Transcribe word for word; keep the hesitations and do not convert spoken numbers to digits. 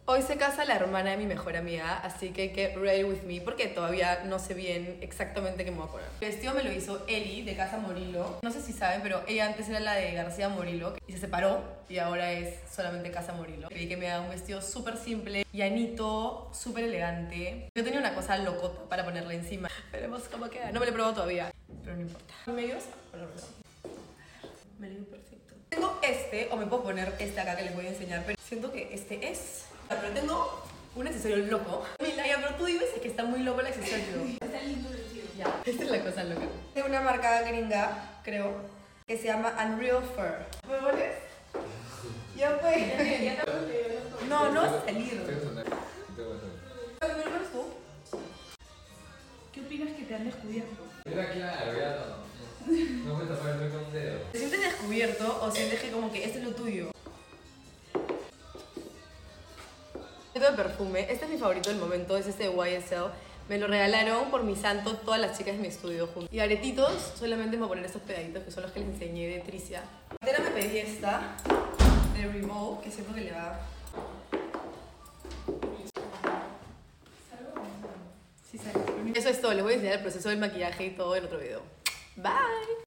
Hoy se casa la hermana de mi mejor amiga, así que get ready with me, porque todavía no sé bien exactamente qué me voy a poner. El vestido me lo hizo Eli, de Casa Morillo. No sé si saben, pero ella antes era la de García Morillo, y se separó, y ahora es solamente Casa Morillo. Pedí que me haga un vestido súper simple, llanito, súper elegante. Yo tenía una cosa locota para ponerle encima. Veremos cómo queda. No me lo he probado todavía, pero no importa. ¿Medios? Me lo digo perfecto. Tengo este, o me puedo poner este acá que les voy a enseñar, pero siento que este es... Pero tengo un accesorio loco. Mira, ya, pero tú dime si es que está muy loco el accesorio. Está lindo el vestido. Ya, esta es la cosa loca. Tengo una marca gringa, creo, que se llama Unreal Fur. ¿Me pones? Ya pues. No, no vas a salir. ¿Me lo pones tú? ¿Qué opinas que te han descubierto? Mira, claro, ya no. No me tapas el con un dedo. ¿Te sientes descubierto o sientes que como que este es lo tuyo? De perfume, este es mi favorito del momento, es este de Y S L. Me lo regalaron por mi santo todas las chicas de mi estudio juntas. Y aretitos, solamente me voy a poner estos pegaditos que son los que les enseñé de Tricia. Entera me pedí esta de Revolve, que siento que le va... Sí, sale. Eso es todo, les voy a enseñar el proceso del maquillaje y todo en otro video. Bye.